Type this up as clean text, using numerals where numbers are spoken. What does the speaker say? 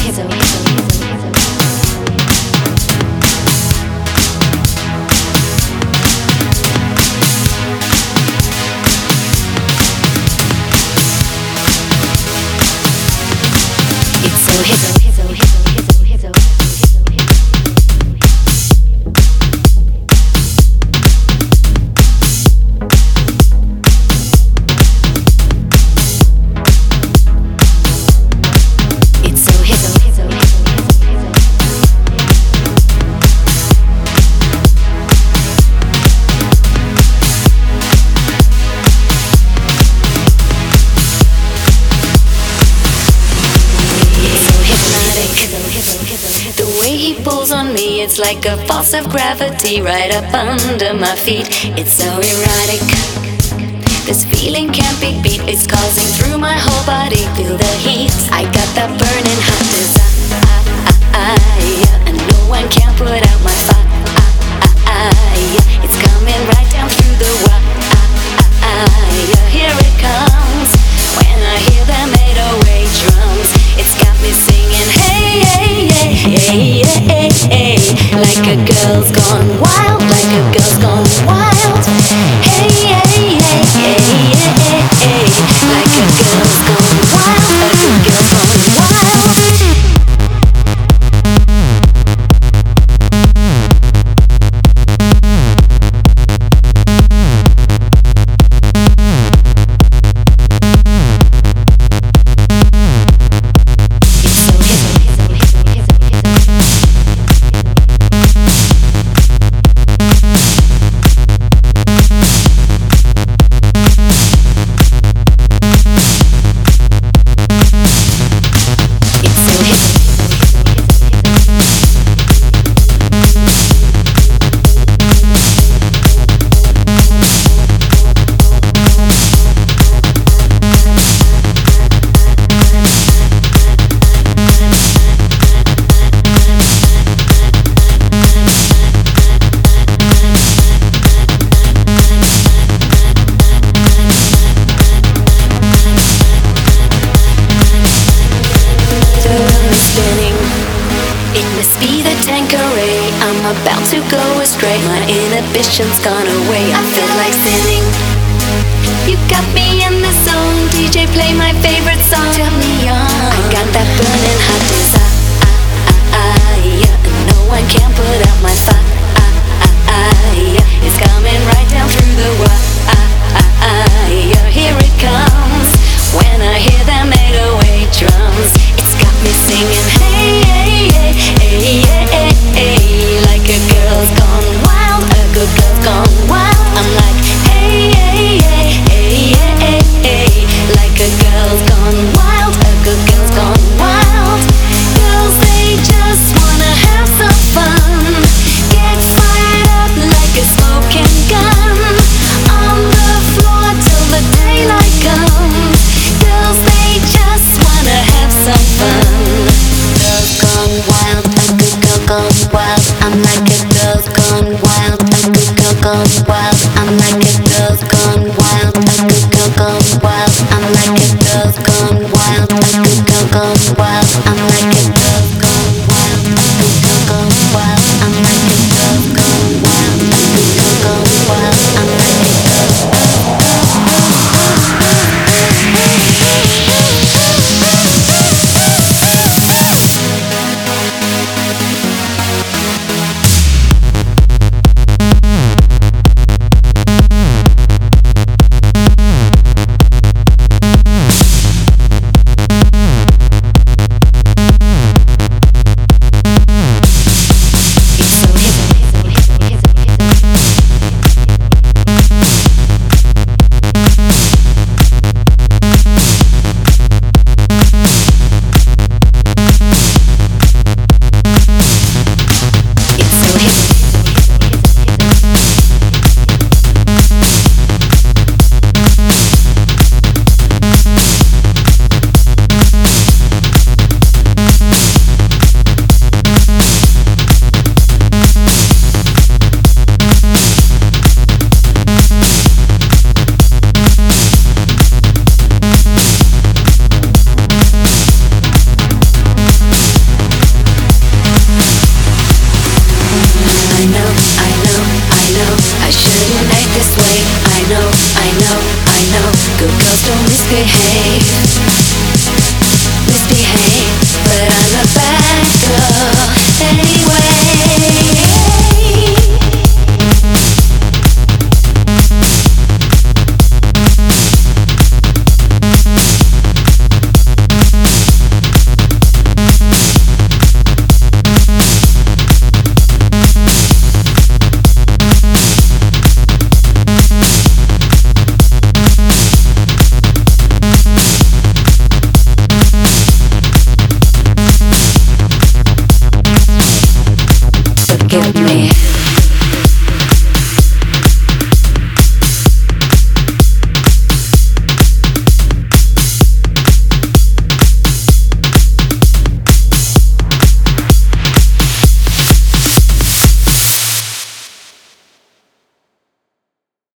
It's like a force of gravity right up under my feet. It's so erotic. This feeling can't be beat. It's coursing through my whole body. Feel the heat. I got that burning hot desire, and no one can put out my fire. It's coming right down through the wire. Here it comes. When I hear them 808 drums, it's got me singing, hey, hey, hey, hey, hey, hey. Like a girl's gone wild, like a girl's gone wild. Hey, hey, hey, hey, hey, hey. Like a girl's gone wild, like a girl's gone wild. About to go astray, my inhibition's gone away. I feel like sinning. You got me in the zone. DJ, play my favorite song. Turn me on. I got that burning hot desire, and no one can put out my fire. It's coming right down through the wire. Here it comes. When I hear them 808 drums, it's got me singing, hey, hey, hey, hey, hey, hey. Like a girl's gone wild, a good girl's gone wild. I'm like, hey, hey, hey, hey, hey, hey. Like a girl's gone wild, a good girl's gone wild. misbehave, but I'm a bad girl anyway. Forgive me.